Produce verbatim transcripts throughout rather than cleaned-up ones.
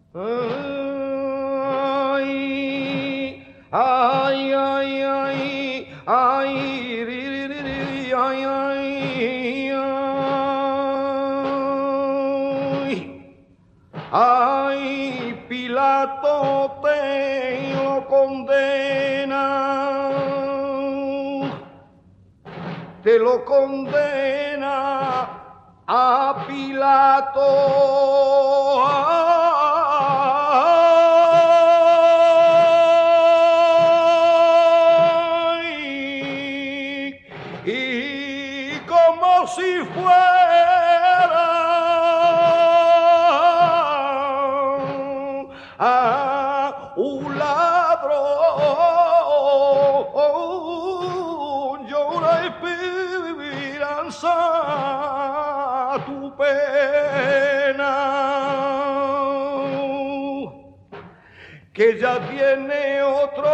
Ay, ay, ay, ay, ay, ri, ri, ri, ri, ay, ay, ay, ay, Pilato te lo condena, te lo condena a Pilato. Ay, y como si fuera a un ladrón, llora esperanza tu pena, que ya tiene otro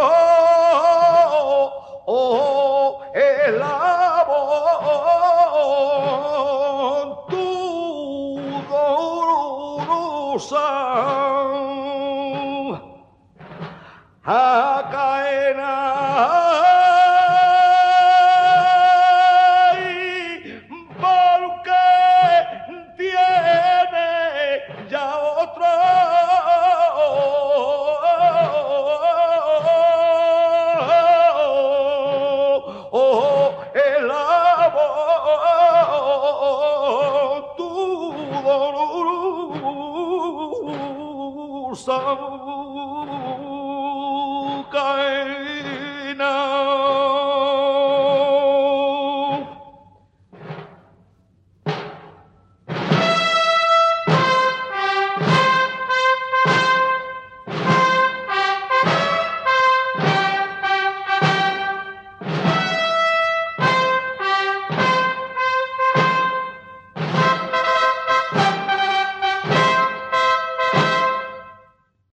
oh, eslabón, tu dolorosa a cadena. So